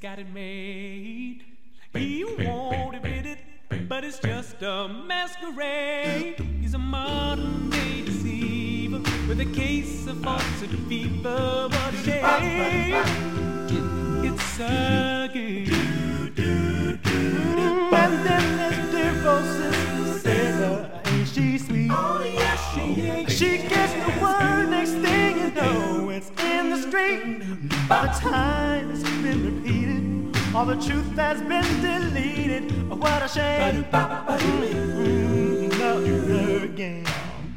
got it made. He won't admit it, but it's just a masquerade. He's a modern day deceiver with a case of falsity fever. What a shame, it's a game. And then there's dear sister Sarah, ain't she sweet? Oh yes, she is. She gets the word, next thing you know, it's in the street. By the time it's been repeated, all the truth has been deleted. Oh, what a shame. Another again.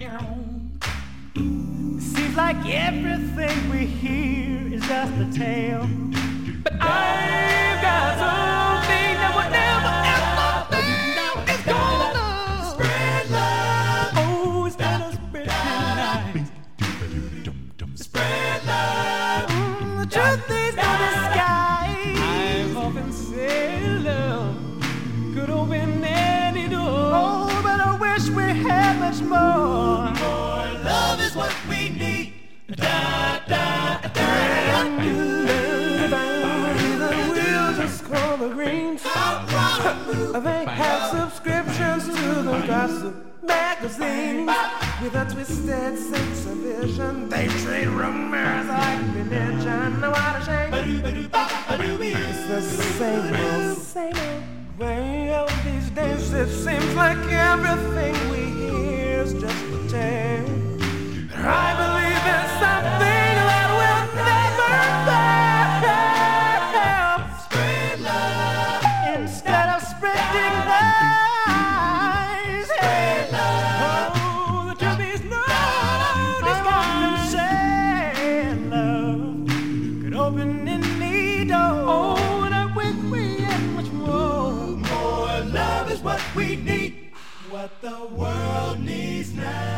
Seems like everything we hear is just a tale. But I've got something that would never ever fail. It's gonna spread love. Oh, instead of spreading lies, spread love. The truth is in the sky. I've often said love could open any door. Oh, but I wish we had much more. More love is what we need. Da da da da. Call the Greens. They have subscriptions to the gossip magazines. With a twisted sense of vision, they treat rumors like religion. What a shame. It's the same old way of these days. It seems like everything we hear is just a tale. I believe in something that will never fail. Instead of spreading lies, spread love. Oh, the truth is no disguise. Love could open any door. Oh, and I wish we had much more. More love is what we need. What the world needs now.